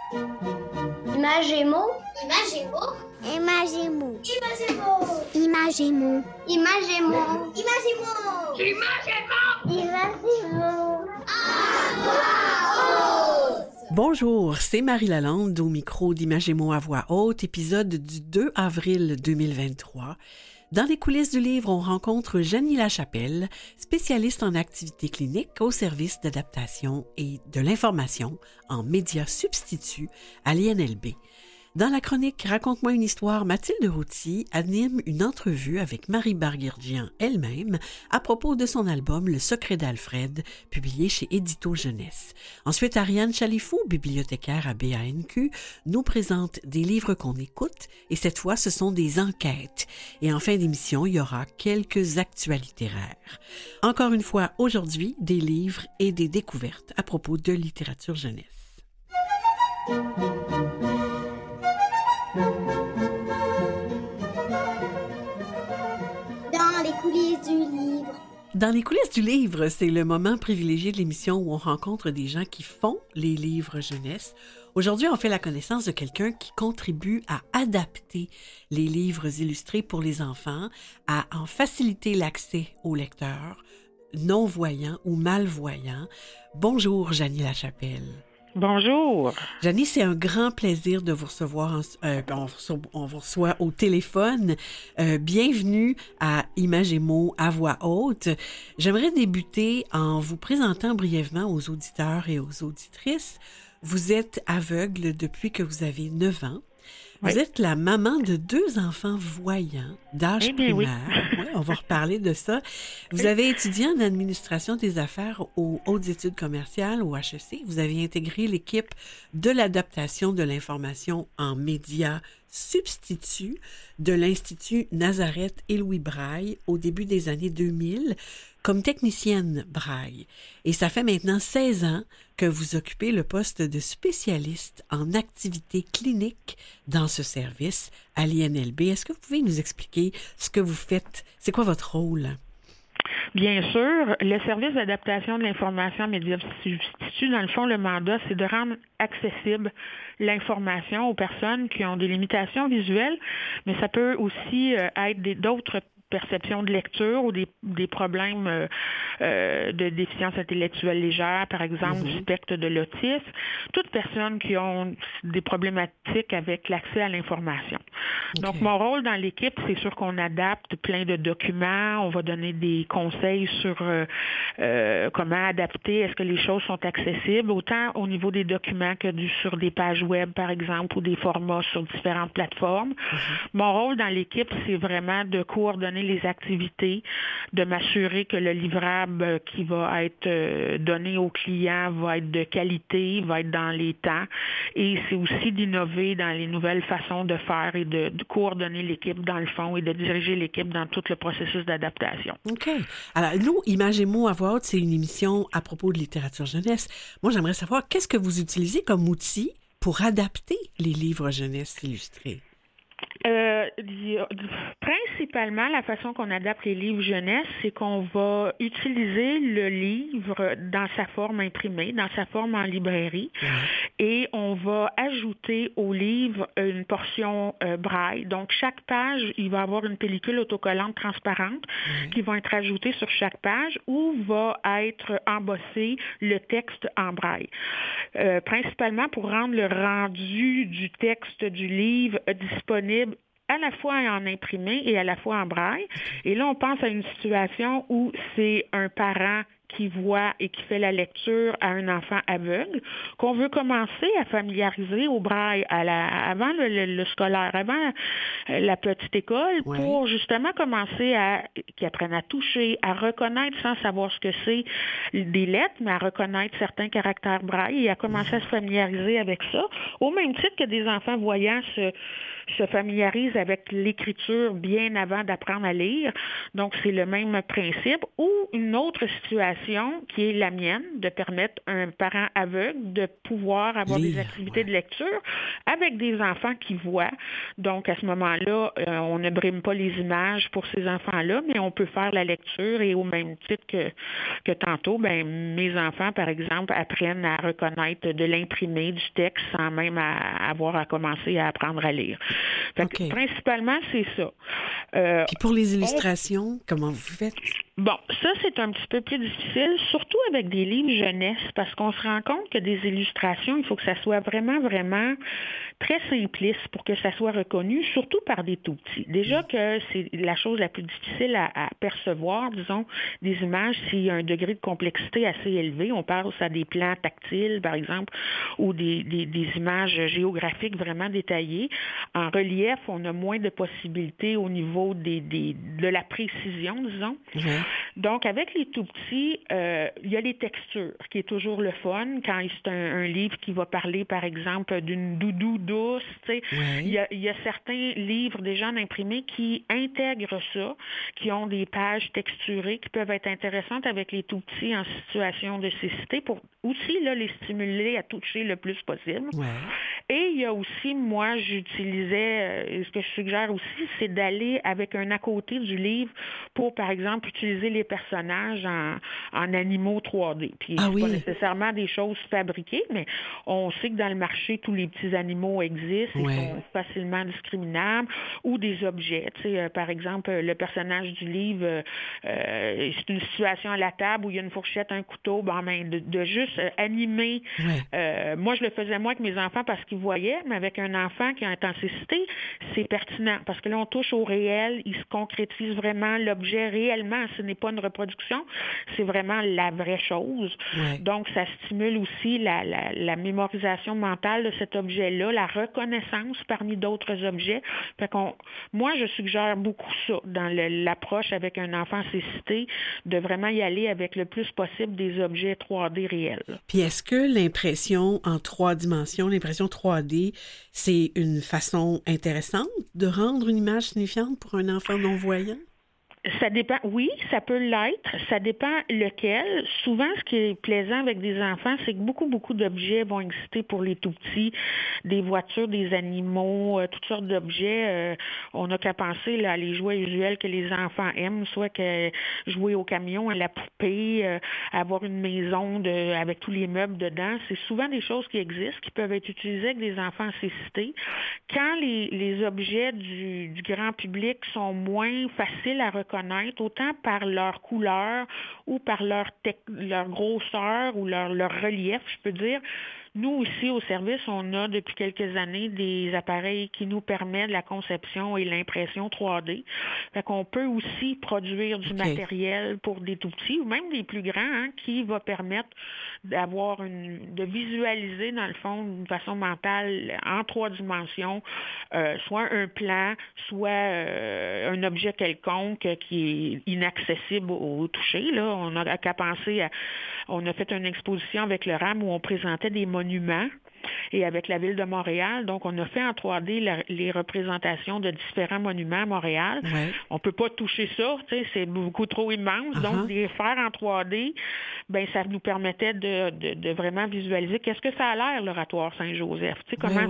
Imagemo. Imagemo. Imagemo. Imagemo. Imagemo. Imagemo. Imagemo. Imagemo. Bonjour, c'est Marie Lalande au micro d'Imagemo à voix haute, épisode du 2 avril 2023. Dans les coulisses du livre, on rencontre Janie Lachapelle, spécialiste en activités cliniques au service d'adaptation et de l'information en médias substituts à l'INLB. Dans la chronique Raconte-moi une histoire, Mathilde Routy anime une entrevue avec Marie Barguirdian elle-même à propos de son album Le secret d'Alfred, publié chez Édito Jeunesse. Ensuite, Ariane Chalifou, bibliothécaire à BANQ, nous présente des livres qu'on écoute et cette fois, ce sont des enquêtes. Et en fin d'émission, il y aura quelques actualités rares. Encore une fois, aujourd'hui, des livres et des découvertes à propos de littérature jeunesse. Dans les coulisses du livre. Dans les coulisses du livre, c'est le moment privilégié de l'émission où on rencontre des gens qui font les livres jeunesse. Aujourd'hui, on fait la connaissance de quelqu'un qui contribue à adapter les livres illustrés pour les enfants, à en faciliter l'accès aux lecteurs non-voyants ou malvoyants. Bonjour, Janie Lachapelle. Bonjour. Janie, c'est un grand plaisir de vous recevoir. On vous reçoit au téléphone. Bienvenue à Imagemo à voix haute. J'aimerais débuter en vous présentant brièvement aux auditeurs et aux auditrices. Vous êtes aveugle depuis que vous avez 9 ans. Oui. Vous êtes la maman de 2 enfants voyants d'âge primaire. Oui. Ouais, on va reparler de ça. Vous avez étudié en administration des affaires aux hautes études commerciales, au HEC. Vous avez intégré l'équipe de l'adaptation de l'information en médias substituts de l'Institut Nazareth et Louis Braille au début des années 2000 comme technicienne Braille. Et ça fait maintenant 16 ans que vous occupez le poste de spécialiste en activités cliniques dans ce service à l'INLB. Est-ce que vous pouvez nous expliquer ce que vous faites? C'est quoi votre rôle? Bien sûr, le service d'adaptation de l'information en médias substituts, dans le fond, le mandat, c'est de rendre accessible l'information aux personnes qui ont des limitations visuelles, mais ça peut aussi être d'autres perception de lecture ou des problèmes de déficience intellectuelle légère, par exemple du spectre de l'autisme, toutes personnes qui ont des problématiques avec l'accès à l'information. Okay. Donc, mon rôle dans l'équipe, c'est sûr qu'on adapte plein de documents, on va donner des conseils sur comment adapter, est-ce que les choses sont accessibles, autant au niveau des documents que sur des pages web, par exemple, ou des formats sur différentes plateformes. Mon rôle dans l'équipe, c'est vraiment de coordonner les activités, de m'assurer que le livrable qui va être donné aux clients va être de qualité, va être dans les temps. Et c'est aussi d'innover dans les nouvelles façons de faire et de coordonner l'équipe dans le fond et de diriger l'équipe dans tout le processus d'adaptation. OK. Alors, nous, Imagemo à voix haute, c'est une émission à propos de littérature jeunesse. Moi, j'aimerais savoir, qu'est-ce que vous utilisez comme outil pour adapter les livres jeunesse illustrés? Principalement, la façon qu'on adapte les livres jeunesse, c'est qu'on va utiliser le livre dans sa forme imprimée, dans sa forme en librairie, et on va ajouter au livre une portion braille. Donc, chaque page, il va y avoir une pellicule autocollante transparente qui va être ajoutée sur chaque page où va être embossé le texte en braille. Principalement pour rendre le rendu du texte du livre disponible à la fois en imprimé et à la fois en braille. Et là, on pense à une situation où c'est un parent qui voit et qui fait la lecture à un enfant aveugle, qu'on veut commencer à familiariser au braille avant le scolaire, avant la petite école, pour justement commencer qu'ils apprennent à toucher, à reconnaître sans savoir ce que c'est des lettres, mais à reconnaître certains caractères braille et à commencer à se familiariser avec ça, au même titre que des enfants voyants se familiarisent avec l'écriture bien avant d'apprendre à lire. Donc, c'est le même principe. Ou une autre situation l'illustration qui est la mienne, de permettre à un parent aveugle de pouvoir avoir des activités de lecture avec des enfants qui voient. Donc, à ce moment-là, on ne brime pas les images pour ces enfants-là, mais on peut faire la lecture et au même titre que tantôt, mes enfants, par exemple, apprennent à reconnaître de l'imprimé, du texte, sans même avoir à commencer à apprendre à lire. Fait que, principalement, c'est ça. Puis pour les illustrations, comment vous faites? Bon, ça, c'est un petit peu plus difficile, surtout avec des livres jeunesse, parce qu'on se rend compte que des illustrations, il faut que ça soit vraiment, vraiment très simpliste pour que ça soit reconnu, surtout par des tout-petits. Déjà que c'est la chose la plus difficile à percevoir, disons, des images, s'il y a un degré de complexité assez élevé. On pense à des plans tactiles, par exemple, ou des images géographiques vraiment détaillées. En relief, on a moins de possibilités au niveau de la précision, disons. Donc, avec les tout-petits, il y a les textures, qui est toujours le fun. Quand c'est un livre qui va parler, par exemple, d'une doudou douce, il y a certains livres déjà en imprimé qui intègrent ça, qui ont des pages texturées qui peuvent être intéressantes avec les tout-petits en situation de cécité pour aussi les stimuler à toucher le plus possible. Et il y a aussi, moi, j'utilisais, ce que je suggère aussi, c'est d'aller avec un à côté du livre pour, par exemple, utiliser les personnages en animaux 3D. Puis, pas nécessairement des choses fabriquées, mais on sait que dans le marché, tous les petits animaux existent et sont facilement discriminables, ou des objets. Par exemple, le personnage du livre, c'est une situation à la table où il y a une fourchette, un couteau, de juste animer. Moi, je le faisais moi avec mes enfants parce qu'ils voyaient, mais avec un enfant qui a intensité, c'est pertinent parce que là, on touche au réel, il se concrétise vraiment l'objet réellement. Ce n'est pas une reproduction, c'est vraiment la vraie chose. Donc, ça stimule aussi la mémorisation mentale de cet objet-là, la reconnaissance parmi d'autres objets. Fait moi, je suggère beaucoup ça dans l'approche avec un enfant cécité, de vraiment y aller avec le plus possible des objets 3D réels. Puis est-ce que l'impression en 3 dimensions, l'impression 3D, c'est une façon intéressante de rendre une image signifiante pour un enfant non-voyant? Ça dépend, oui, ça peut l'être. Ça dépend lequel. Souvent, ce qui est plaisant avec des enfants, c'est que beaucoup d'objets vont exister pour les tout-petits. Des voitures, des animaux, toutes sortes d'objets. On n'a qu'à penser à les jouets usuels que les enfants aiment, soit que jouer au camion, à la poupée, avoir une maison avec tous les meubles dedans. C'est souvent des choses qui existent, qui peuvent être utilisées avec des enfants cécités. Quand les objets du grand public sont moins faciles à reconnaître, autant par leur couleur ou par leur grosseur ou leur relief, je peux dire. Nous, ici, au service, on a depuis quelques années des appareils qui nous permettent la conception et l'impression 3D. Fait qu'on peut aussi produire du matériel pour des tout-petits ou même des plus grands qui va permettre de visualiser, dans le fond, d'une façon mentale, en 3 dimensions, soit un plan, soit un objet quelconque qui est inaccessible au toucher. Là. On n'a qu'à penser on a fait une exposition avec le RAM où on présentait des monuments et avec la Ville de Montréal. Donc, on a fait en 3D les représentations de différents monuments à Montréal. On ne peut pas toucher ça, c'est beaucoup trop immense. Donc, les faire en 3D, ça nous permettait de vraiment visualiser qu'est-ce que ça a l'air, l'oratoire Saint-Joseph. Comment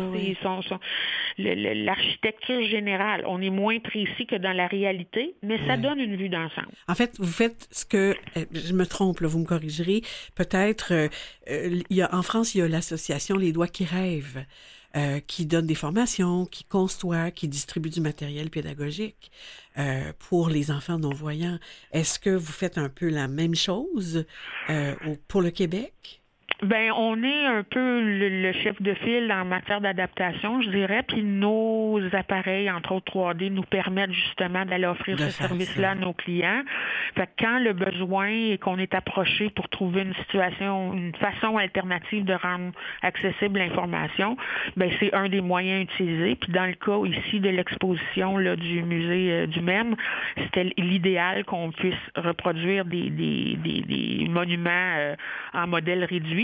c'est l'architecture générale. On est moins précis que dans la réalité, mais ça donne une vue d'ensemble. En fait, vous faites ce que, je me trompe, là, vous me corrigerez, peut-être, en France, il y a l'association Les Doigts qui rêvent, qui donne des formations, qui conçoit, qui distribue du matériel pédagogique pour les enfants non-voyants. Est-ce que vous faites un peu la même chose pour le Québec? On est un peu le chef de file en matière d'adaptation, je dirais, puis nos appareils, entre autres 3D, nous permettent justement d'aller offrir ce service-là à nos clients. Fait que quand le besoin et qu'on est approché pour trouver une façon alternative de rendre accessible l'information, c'est un des moyens utilisés. Puis dans le cas ici de l'exposition du musée du MEM, c'était l'idéal qu'on puisse reproduire des monuments en modèle réduit.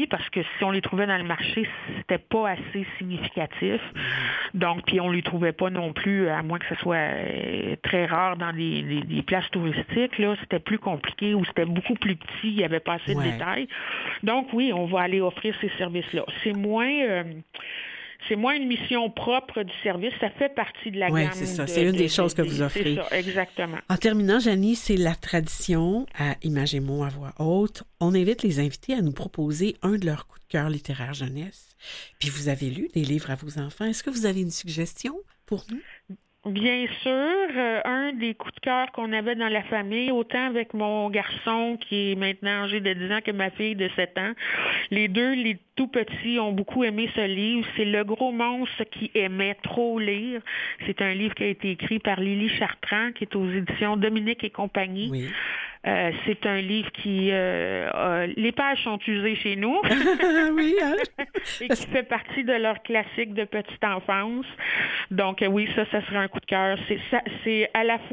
aujourd'hui parce que si on les trouvait dans le marché, c'était pas assez significatif. Donc, puis on les trouvait pas non plus, à moins que ce soit très rare dans des places touristiques. Là, c'était plus compliqué ou c'était beaucoup plus petit, il n'y avait pas assez de détails. Donc, oui, on va aller offrir ces services-là. C'est moins une mission propre du service, ça fait partie de la gamme. Oui, c'est ça. C'est une des choses que vous offrez. C'est ça, exactement. En terminant, Janie, c'est la tradition à Images et mots à voix haute. On invite les invités à nous proposer un de leurs coups de cœur littéraire jeunesse. Puis vous avez lu des livres à vos enfants. Est-ce que vous avez une suggestion pour nous? Bien sûr, un des coups de cœur qu'on avait dans la famille, autant avec mon garçon qui est maintenant âgé de 10 ans que ma fille de 7 ans, les tout petits, ont beaucoup aimé ce livre. C'est Le gros monstre qui aimait trop lire. C'est un livre qui a été écrit par Lily Chartrand, qui est aux éditions Dominique et compagnie. Oui. C'est un livre qui... les pages sont usées chez nous. Oui, hein? Et qui fait partie de leur classique de petite enfance. Donc oui, ça serait un coup de cœur. C'est à la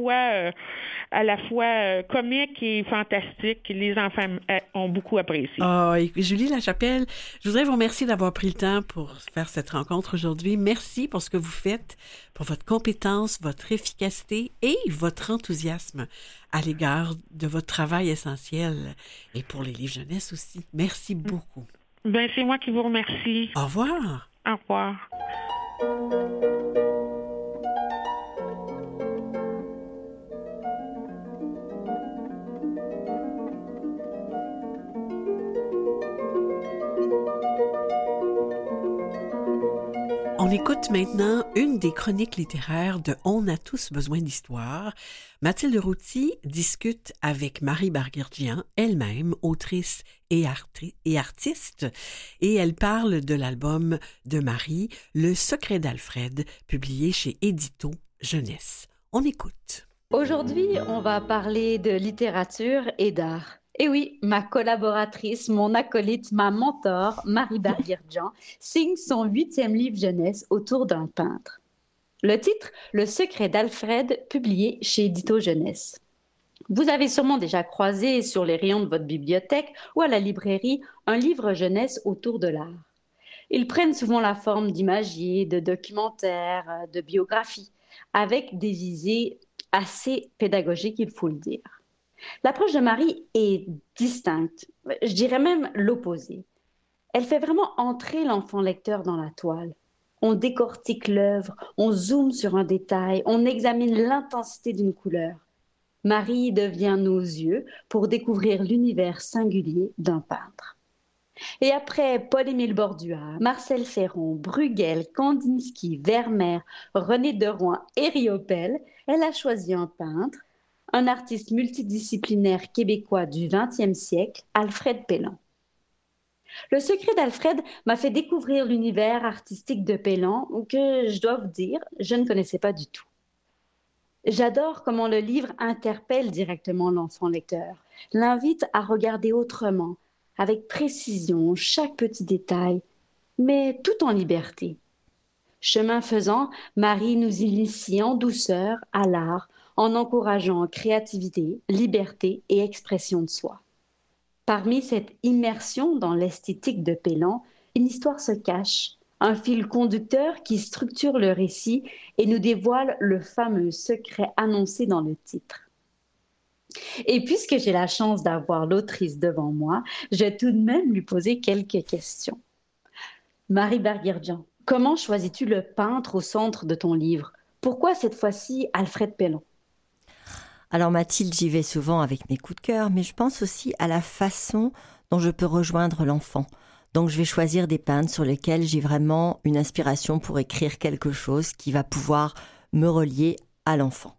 fois comique et fantastique. Les enfants ont beaucoup apprécié. Et Julie Lachapelle, je voudrais vous remercier d'avoir pris le temps pour faire cette rencontre aujourd'hui. Merci pour ce que vous faites, pour votre compétence, votre efficacité et votre enthousiasme à l'égard de votre travail essentiel et pour les livres jeunesse aussi. Merci beaucoup. Ben, c'est moi qui vous remercie. Au revoir. Au revoir. On écoute maintenant une des chroniques littéraires de On a tous besoin d'histoire. Mathilde Routy discute avec Marie Barguerdjian, elle-même autrice et artiste, et elle parle de l'album de Marie, Le secret d'Alfred, publié chez Édito Jeunesse. On écoute. Aujourd'hui, on va parler de littérature et d'art. Et oui, ma collaboratrice, mon acolyte, ma mentor, Marie Barguerdjian, signe son 8e livre jeunesse autour d'un peintre. Le titre, Le secret d'Alfred, publié chez Édito Jeunesse. Vous avez sûrement déjà croisé sur les rayons de votre bibliothèque ou à la librairie un livre jeunesse autour de l'art. Ils prennent souvent la forme d'imagiers, de documentaires, de biographies, avec des visées assez pédagogiques, il faut le dire. L'approche de Marie est distincte, je dirais même l'opposé. Elle fait vraiment entrer l'enfant lecteur dans la toile. On décortique l'œuvre, on zoome sur un détail, on examine l'intensité d'une couleur. Marie devient nos yeux pour découvrir l'univers singulier d'un peintre. Et après Paul-Émile Bordua, Marcel Ferron, Bruegel, Kandinsky, Vermeer, René de Rohan et Riopelle, elle a choisi un peintre, un artiste multidisciplinaire québécois du XXe siècle, Alfred Pellan. Le secret d'Alfred m'a fait découvrir l'univers artistique de Pellan que, je dois vous dire, je ne connaissais pas du tout. J'adore comment le livre interpelle directement l'enfant lecteur, l'invite à regarder autrement, avec précision, chaque petit détail, mais tout en liberté. Chemin faisant, Marie nous initie en douceur à l'art, en encourageant créativité, liberté et expression de soi. Parmi cette immersion dans l'esthétique de Pellan, une histoire se cache, un fil conducteur qui structure le récit et nous dévoile le fameux secret annoncé dans le titre. Et puisque j'ai la chance d'avoir l'autrice devant moi, je vais tout de même lui poser quelques questions. Marie Barguerdjian, comment choisis-tu le peintre au centre de ton livre? Pourquoi cette fois-ci Alfred Pellan? Alors Mathilde, j'y vais souvent avec mes coups de cœur, mais je pense aussi à la façon dont je peux rejoindre l'enfant. Donc je vais choisir des peintres sur lesquels j'ai vraiment une inspiration pour écrire quelque chose qui va pouvoir me relier à l'enfant.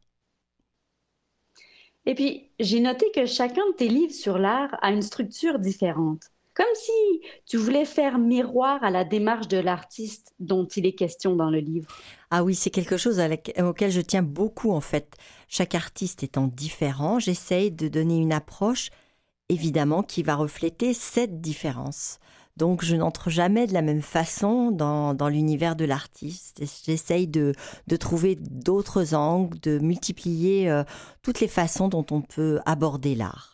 Et puis, j'ai noté que chacun de tes livres sur l'art a une structure différente. Comme si tu voulais faire miroir à la démarche de l'artiste dont il est question dans le livre. Ah oui, c'est quelque chose auquel je tiens beaucoup en fait. Chaque artiste étant différent, j'essaye de donner une approche, évidemment, qui va refléter cette différence. Donc, je n'entre jamais de la même façon dans l'univers de l'artiste. J'essaye de trouver d'autres angles, de multiplier toutes les façons dont on peut aborder l'art.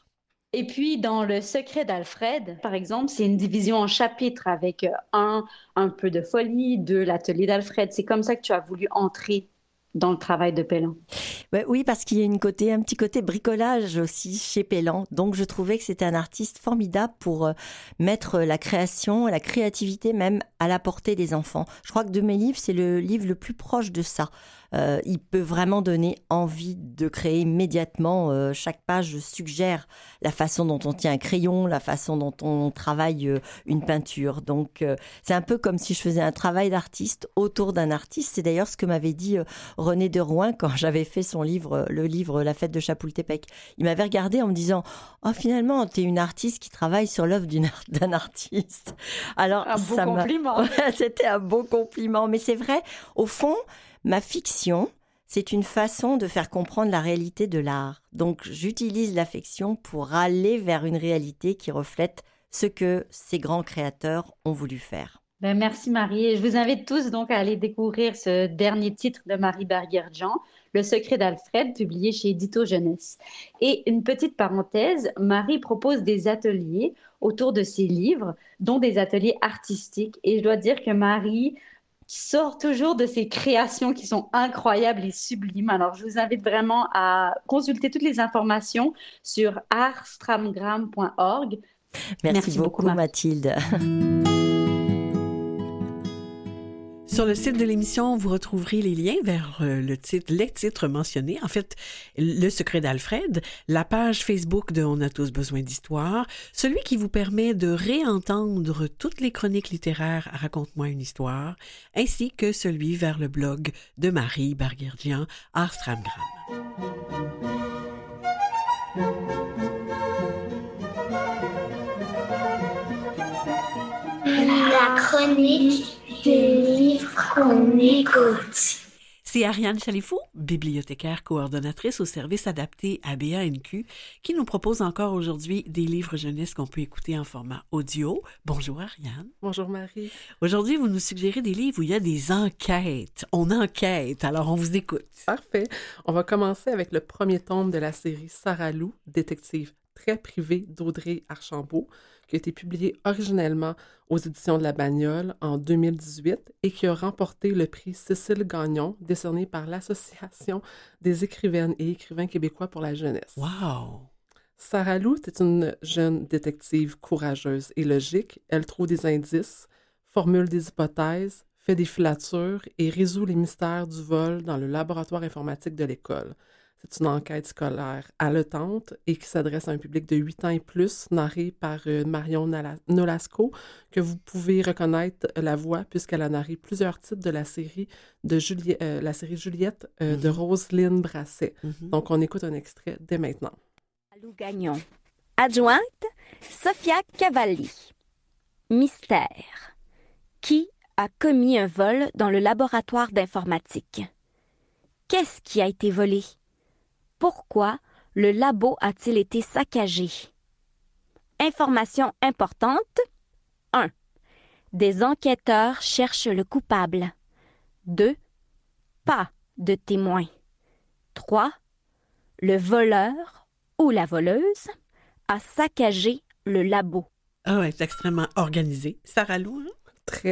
Et puis, dans Le secret d'Alfred, par exemple, c'est une division en chapitres avec un peu de folie, 2, l'atelier d'Alfred. C'est comme ça que tu as voulu entrer dans le travail de Pelland. Oui, parce qu'il y a un petit côté bricolage aussi chez Pelland. Donc, je trouvais que c'était un artiste formidable pour mettre la création, la créativité même à la portée des enfants. Je crois que de mes livres, c'est le livre le plus proche de ça. Il peut vraiment donner envie de créer immédiatement. Chaque page suggère la façon dont on tient un crayon, la façon dont on travaille une peinture. Donc, c'est un peu comme si je faisais un travail d'artiste autour d'un artiste. C'est d'ailleurs ce que m'avait dit René de Rouen quand j'avais fait le livre La fête de Chapultepec. Il m'avait regardé en me disant « Oh, finalement, t'es une artiste qui travaille sur l'œuvre d'un artiste. » Alors, un beau compliment. C'était un beau compliment. Mais c'est vrai, au fond, ma fiction, c'est une façon de faire comprendre la réalité de l'art. Donc, j'utilise la fiction pour aller vers une réalité qui reflète ce que ces grands créateurs ont voulu faire. Merci Marie. Et je vous invite tous donc à aller découvrir ce dernier titre de Marie Barguerdjan, Le secret d'Alfred, publié chez Édito Jeunesse. Et une petite parenthèse, Marie propose des ateliers autour de ses livres, dont des ateliers artistiques. Et je dois dire que Marie sort toujours de ses créations qui sont incroyables et sublimes. Alors, je vous invite vraiment à consulter toutes les informations sur artstramgram.org. Merci beaucoup Mathilde. Sur le site de l'émission, vous retrouverez les liens vers les titres mentionnés. En fait, Le secret d'Alfred, la page Facebook de On a tous besoin d'histoire, celui qui vous permet de réentendre toutes les chroniques littéraires à Raconte-moi une histoire, ainsi que celui vers le blog de Marie Barguerdjan, Artstramgram. La chronique des livres qu'on écoute. C'est Ariane Chalifou, bibliothécaire coordonnatrice au service adapté à BANQ, qui nous propose encore aujourd'hui des livres jeunesse qu'on peut écouter en format audio. Bonjour Ariane. Bonjour Marie. Aujourd'hui, vous nous suggérez des livres où il y a des enquêtes. On enquête, alors on vous écoute. Parfait. On va commencer avec le premier tome de la série Sarah Lou, détective très privée d'Audrey Archambault, qui a été publié originellement aux éditions de La Bagnole en 2018 et qui a remporté le prix Cécile Gagnon, décerné par l'Association des écrivaines et écrivains québécois pour la jeunesse. Wow! Sarah Lou est une jeune détective courageuse et logique. Elle trouve des indices, formule des hypothèses, fait des filatures et résout les mystères du vol dans le laboratoire informatique de l'école. C'est une enquête scolaire haletante et qui s'adresse à un public de 8 ans et plus, narrée par Marion Nolasco, que vous pouvez reconnaître la voix puisqu'elle a narré plusieurs titres de la série Juliette de Roselyne Brasset. Donc, on écoute un extrait dès maintenant. Lou Gagnon. Adjointe, Sophia Cavalli. Mystère. Qui a commis un vol dans le laboratoire d'informatique? Qu'est-ce qui a été volé? Pourquoi le labo a-t-il été saccagé? Information importante. 1. Des enquêteurs cherchent le coupable. 2. Pas de témoins. 3. Le voleur ou la voleuse a saccagé le labo. Ah ouais, c'est extrêmement organisé. Sarah Lou, hein? Très.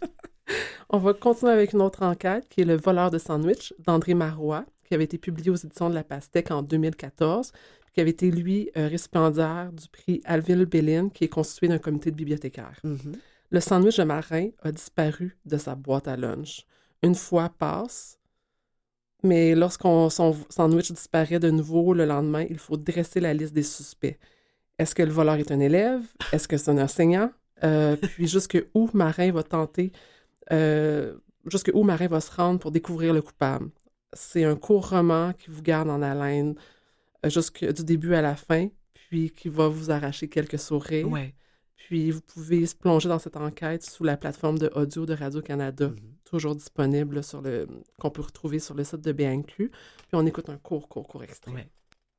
On va continuer avec une autre enquête qui est Le voleur de sandwich d'André Marois, qui avait été publié aux éditions de La Pastèque en 2014, puis qui avait été, lui, récipiendaire du prix Alville Béline, qui est constitué d'un comité de bibliothécaires. Le sandwich de marin a disparu de sa boîte à lunch. Une fois passe, mais lorsqu'on son sandwich disparaît de nouveau le lendemain, il faut dresser la liste des suspects. Est-ce que le voleur est un élève? Est-ce que c'est un enseignant? Puis jusqu'où Marin va tenter, jusqu'où Marin va se rendre pour découvrir le coupable. C'est un court roman qui vous garde en haleine du début à la fin, puis qui va vous arracher quelques sourires. Ouais. Puis vous pouvez se plonger dans cette enquête sous la plateforme de audio de Radio-Canada, toujours disponible qu'on peut retrouver sur le site de BNQ. Puis on écoute un court extrait. Ouais.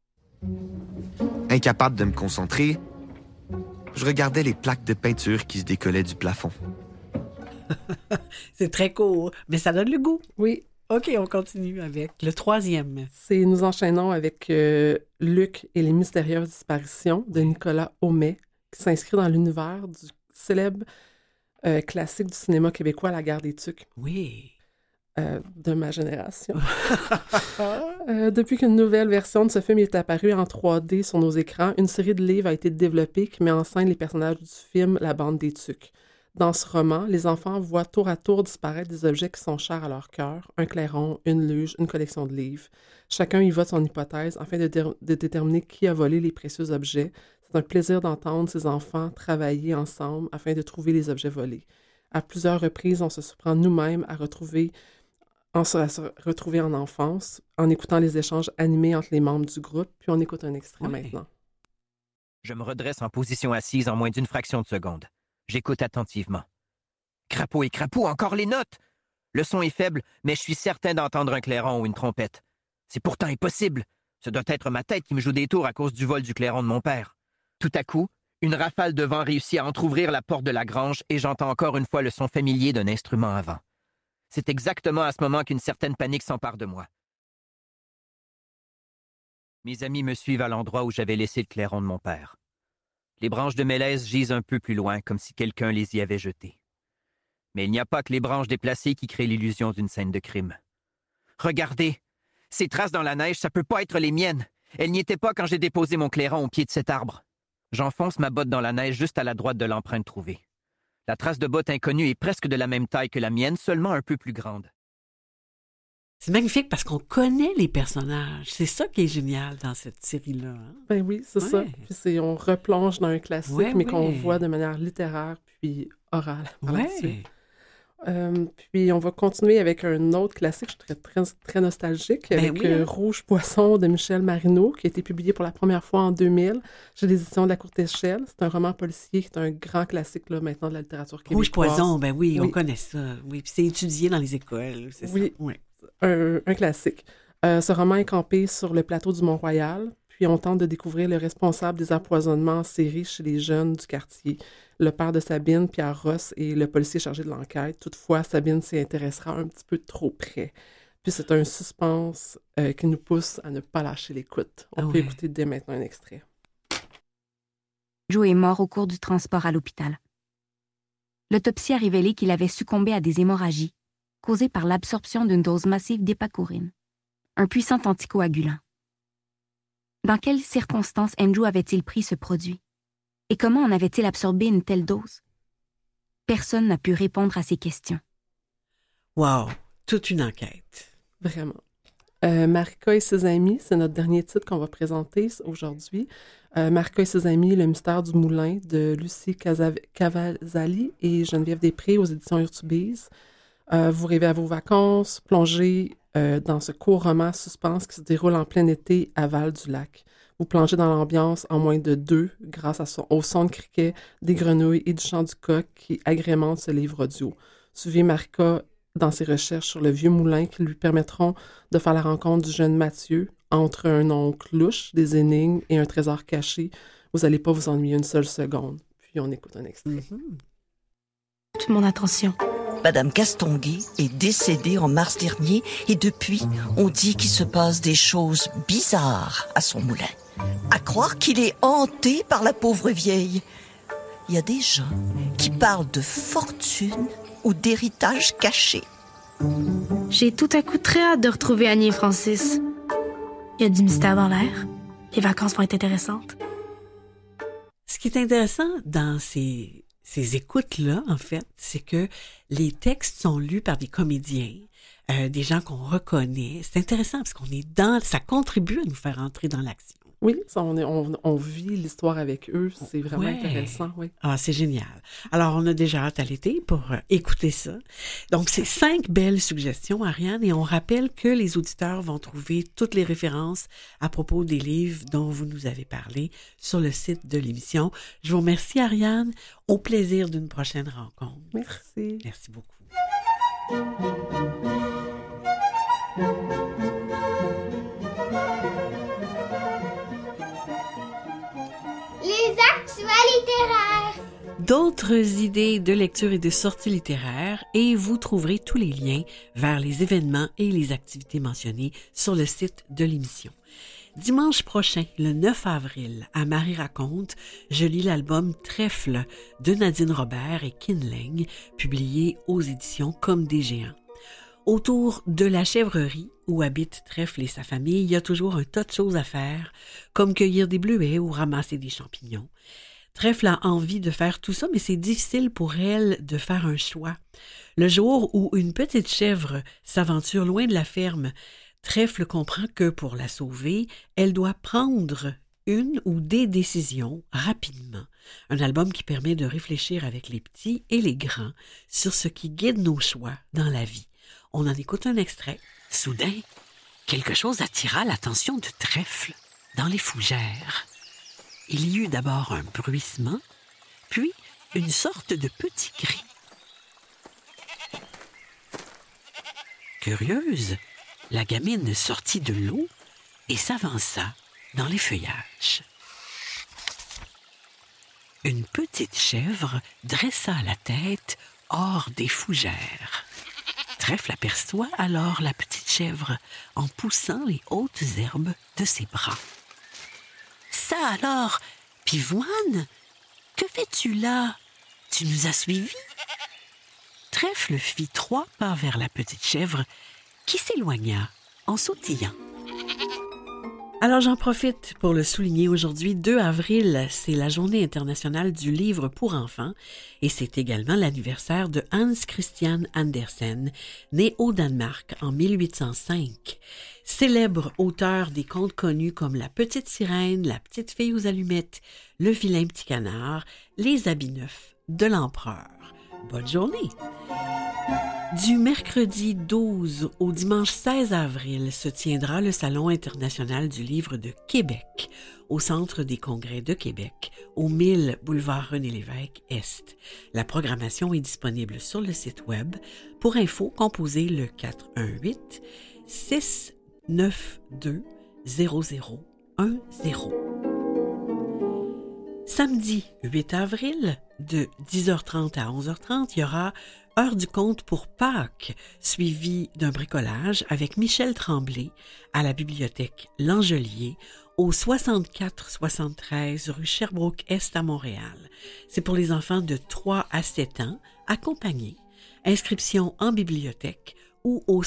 Incapable de me concentrer, je regardais les plaques de peinture qui se décollaient du plafond. C'est très court, mais ça donne le goût. Oui, OK, on continue avec le 3e. Nous enchaînons avec Luc et les mystérieuses disparitions de Nicolas Aumet, qui s'inscrit dans l'univers du célèbre classique du cinéma québécois, La Guerre des Tucs. Oui. De ma génération. Depuis qu'une nouvelle version de ce film est apparue en 3D sur nos écrans, une série de livres a été développée qui met en scène les personnages du film La Bande des Tucs. Dans ce roman, les enfants voient tour à tour disparaître des objets qui sont chers à leur cœur, un clairon, une luge, une collection de livres. Chacun y vote son hypothèse afin de déterminer qui a volé les précieux objets. C'est un plaisir d'entendre ces enfants travailler ensemble afin de trouver les objets volés. À plusieurs reprises, on se surprend nous-mêmes à se retrouver en enfance en écoutant les échanges animés entre les membres du groupe, puis on écoute un extrait maintenant. Je me redresse en position assise en moins d'une fraction de seconde. J'écoute attentivement. Crapaud et crapaud, encore les notes! Le son est faible, mais je suis certain d'entendre un clairon ou une trompette. C'est pourtant impossible. Ce doit être ma tête qui me joue des tours à cause du vol du clairon de mon père. Tout à coup, une rafale de vent réussit à entrouvrir la porte de la grange et j'entends encore une fois le son familier d'un instrument à vent. C'est exactement à ce moment qu'une certaine panique s'empare de moi. Mes amis me suivent à l'endroit où j'avais laissé le clairon de mon père. Les branches de mélèze gisent un peu plus loin, comme si quelqu'un les y avait jetées. Mais il n'y a pas que les branches déplacées qui créent l'illusion d'une scène de crime. Regardez! Ces traces dans la neige, ça peut pas être les miennes. Elles n'y étaient pas quand j'ai déposé mon clairon au pied de cet arbre. J'enfonce ma botte dans la neige juste à la droite de l'empreinte trouvée. La trace de botte inconnue est presque de la même taille que la mienne, seulement un peu plus grande. C'est magnifique parce qu'on connaît les personnages. C'est ça qui est génial dans cette série-là. Hein? Ben oui, c'est ça. Puis on replonge dans un classique, mais qu'on voit de manière littéraire puis orale par la suite. Puis on va continuer avec un autre classique, je suis très, très nostalgique, avec Rouge Poisson de Michel Marino, qui a été publié pour la première fois en 2000 chez les éditions de La Courte Échelle. C'est un roman policier qui est un grand classique là, maintenant de la littérature québécoise. Rouge Poisson, ben oui, on connaît ça. Oui, puis c'est étudié dans les écoles, c'est ça. Oui, un classique. Ce roman est campé sur le plateau du Mont-Royal, puis on tente de découvrir le responsable des empoisonnements en série chez les jeunes du quartier. Le père de Sabine, Pierre Ross, est le policier chargé de l'enquête. Toutefois, Sabine s'y intéressera un petit peu trop près. Puis c'est un suspense qui nous pousse à ne pas lâcher l'écoute. On peut écouter dès maintenant un extrait. Joe est mort au cours du transport à l'hôpital. L'autopsie a révélé qu'il avait succombé à des hémorragies causées par l'absorption d'une dose massive d'épacourine, un puissant anticoagulant. Dans quelles circonstances Andrew avait-il pris ce produit? Et comment en avait-il absorbé une telle dose? Personne n'a pu répondre à ces questions. Wow! Toute une enquête. Vraiment. Marika et ses amis, c'est notre dernier titre qu'on va présenter aujourd'hui. Marika et ses amis, Le mystère du moulin de Lucie Cavazali et Geneviève Després aux éditions Urtubise. Vous rêvez à vos vacances, plongez dans ce court roman suspense qui se déroule en plein été à Val-du-Lac. Vous plongez dans l'ambiance en moins de 2 grâce au son de criquet, des grenouilles et du chant du coq qui agrémente ce livre audio. Suivez Marika dans ses recherches sur le vieux moulin qui lui permettront de faire la rencontre du jeune Mathieu entre un oncle louche, des énigmes et un trésor caché. Vous n'allez pas vous ennuyer une seule seconde. Puis on écoute un extrait. Toute mon attention. Madame Castonguay est décédée en mars dernier et depuis, on dit qu'il se passe des choses bizarres à son moulin. À croire qu'il est hanté par la pauvre vieille. Il y a des gens qui parlent de fortune ou d'héritage caché. J'ai tout à coup très hâte de retrouver Annie et Francis. Il y a du mystère dans l'air. Les vacances vont être intéressantes. Ce qui est intéressant dans ces écoutes-là, en fait, c'est que les textes sont lus par des comédiens, des gens qu'on reconnaît. C'est intéressant parce qu'on est ça contribue à nous faire entrer dans l'action. Oui, ça, on vit l'histoire avec eux. C'est vraiment intéressant, oui. Ah, c'est génial. Alors, on a déjà hâte à l'été pour écouter ça. Donc, c'est 5 belles suggestions, Ariane, et on rappelle que les auditeurs vont trouver toutes les références à propos des livres dont vous nous avez parlé sur le site de l'émission. Je vous remercie, Ariane. Au plaisir d'une prochaine rencontre. Merci. Merci beaucoup. Les actus littéraires. d'autres idées de lecture et de sorties littéraires et vous trouverez tous les liens vers les événements et les activités mentionnées sur le site de l'émission. Dimanche prochain, le 9 avril, à Marie raconte, je lis l'album Trèfle de Nadine Robert et Kinling, publié aux éditions Comme des géants. Autour de la chèvrerie où habite Trèfle et sa famille, il y a toujours un tas de choses à faire, comme cueillir des bleuets ou ramasser des champignons. Trèfle a envie de faire tout ça, mais c'est difficile pour elle de faire un choix. Le jour où une petite chèvre s'aventure loin de la ferme, Trèfle comprend que pour la sauver, elle doit prendre une ou des décisions rapidement. Un album qui permet de réfléchir avec les petits et les grands sur ce qui guide nos choix dans la vie. On en écoute un extrait. Soudain, quelque chose attira l'attention de Trèfle dans les fougères. Il y eut d'abord un bruissement, puis une sorte de petit cri. Curieuse, la gamine sortit de l'eau et s'avança dans les feuillages. Une petite chèvre dressa la tête hors des fougères. Trèfle aperçoit alors la petite chèvre en poussant les hautes herbes de ses bras. « Ça alors, Pivoine, que fais-tu là? Tu nous as suivis? » Trèfle fit 3 pas vers la petite chèvre qui s'éloigna en sautillant. Alors j'en profite pour le souligner aujourd'hui, 2 avril, c'est la Journée internationale du livre pour enfants et c'est également l'anniversaire de Hans Christian Andersen, né au Danemark en 1805. Célèbre auteur des contes connus comme La Petite Sirène, La Petite Fille aux Allumettes, Le Vilain Petit Canard, Les Habits Neufs de l'Empereur. Bonne journée! Du mercredi 12 au dimanche 16 avril se tiendra le Salon international du livre de Québec au Centre des congrès de Québec, au 1000 boulevard René-Lévesque Est. La programmation est disponible sur le site web. Pour info, composez le 418-692-0010. Samedi 8 avril, de 10h30 à 11h30, il y aura Heure du conte pour Pâques, suivi d'un bricolage avec Michel Tremblay à la bibliothèque L'Angelier, au 64-73 rue Sherbrooke-Est à Montréal. C'est pour les enfants de 3 à 7 ans, accompagnés. Inscription en bibliothèque ou au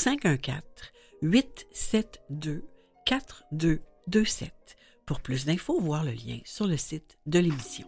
514-872-4227. Pour plus d'infos, voir le lien sur le site de l'émission.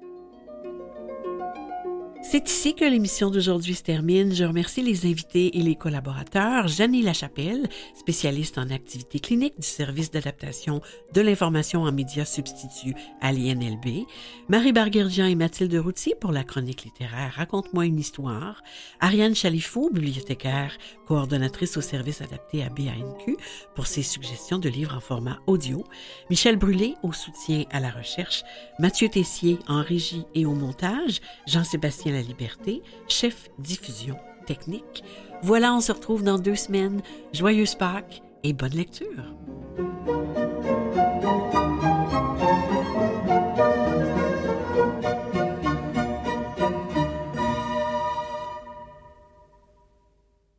C'est ici que l'émission d'aujourd'hui se termine. Je remercie les invités et les collaborateurs. Jeannie Lachapelle, spécialiste en activités cliniques du service d'adaptation de l'information en médias substituts à l'INLB. Marie Barguerjian et Mathilde Routier pour la chronique littéraire Raconte-moi une histoire. Ariane Chalifou, bibliothécaire, coordonnatrice au service adapté à BANQ pour ses suggestions de livres en format audio. Michel Brûlé au soutien à la recherche. Mathieu Tessier en régie et au montage. Jean-Sébastien La Liberté, chef diffusion technique. Voilà, on se retrouve dans 2 semaines. Joyeuse Pâques et bonne lecture!